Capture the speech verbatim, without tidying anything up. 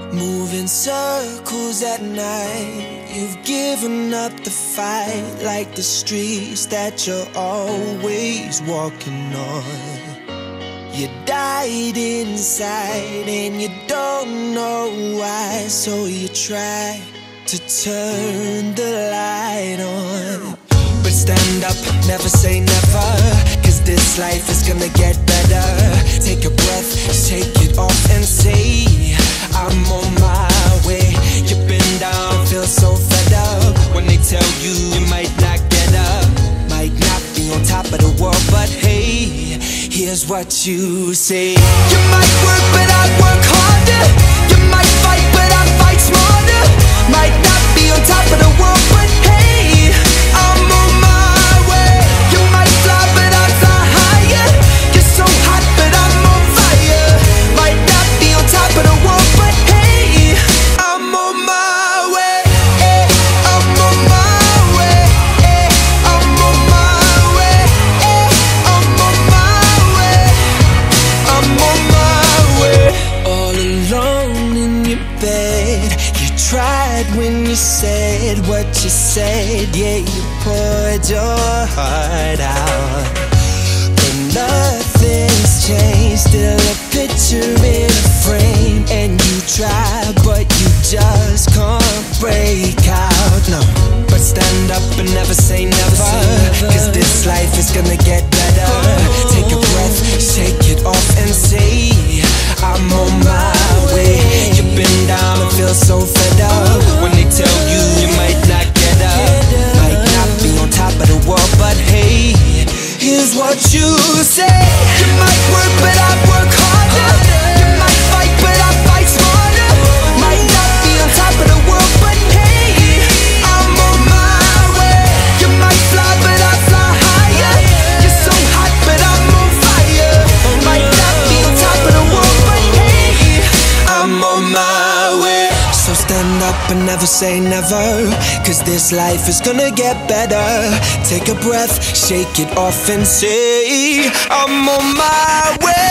Moving circles at night, you've given up the fight, like the streets that you're always walking on. You died inside and you don't know why, so you try to turn the light on. But stand up, never say never, cause this life is gonna get better. Take a breath, shake it off and say, I'm on my way. You've been down, feel so fed up. When they tell you you might not get up, might not be on top of the world, but hey, here's what you say. You might work, but I work harder. You might fight, but I fight smarter. Might not be on top of the world, but hey, I'm on my way. You might fly, but I fly higher. You're so hot, but I'm on fire. Might not be on top of the world, but hey, I'm on my way. Eh, I'm on my way. Eh, I'm on my way. Eh, I'm on my way. I'm on my way. All alone in your bed, you tried when you said what you said. Yeah, you poured your heart out, but nothing's changed. Still a picture in a frame, and you try, but you just can't break out. No, but stand up and never say never, cause this life is gonna get better. Take a breath, shake it off and say, I'm on my way. You've been down and feel so fed up. When they tell you you might not get up, might not be on top of the world, but hey, here's what you say. You might work, but I work harder. You might fight, but I fight smarter. Might not be on top of the world, but hey, I'm on my way. You might fly, but I fly higher. You're so hot, but I'm on fire. Might not be on top of the world, but hey, I'm on my way. So stand up and never say never, cause this life is gonna get better. Take a breath, shake it off and say, I'm on my way.